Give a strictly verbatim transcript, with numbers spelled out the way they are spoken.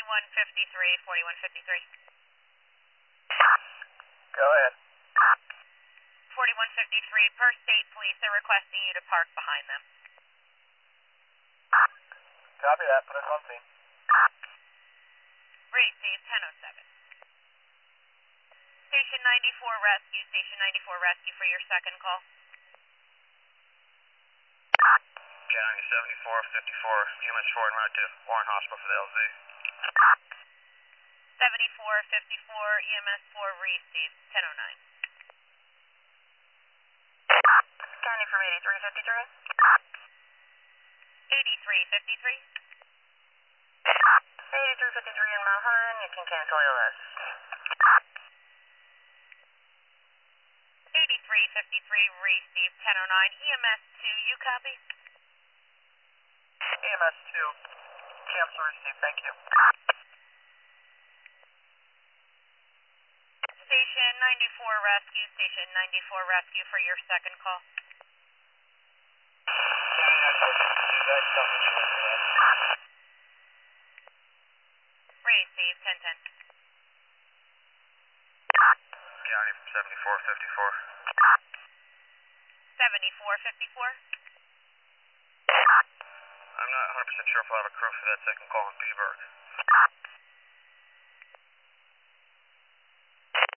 forty-one fifty-three, forty-one fifty-three. Go ahead. forty-one fifty-three, per state police, they're requesting you to park behind them. Copy that, put us on scene. Receive ten oh seven. Station ninety-four Rescue, Station ninety-four Rescue for your second call. County seventy-four fifty-four, E M S four and route to Warren Hospital for the L Z. seventy-four fifty-four, E M S four, receive ten oh nine. County from eighty-three fifty-three. eighty-three fifty-three. eighty-three fifty-three in Mount Hunt, you can cancel L S. eighty-three fifty-three, receive ten oh nine. E M S two, you copy? E M S two, cancel receive, thank you. Station ninety-four Rescue, Station ninety-four Rescue for your second call. Receive ten ten. County from seventy-four fifty-four. seventy-four fifty-four. I'm not one hundred percent sure if we'll have a crew for that second call in Beaver.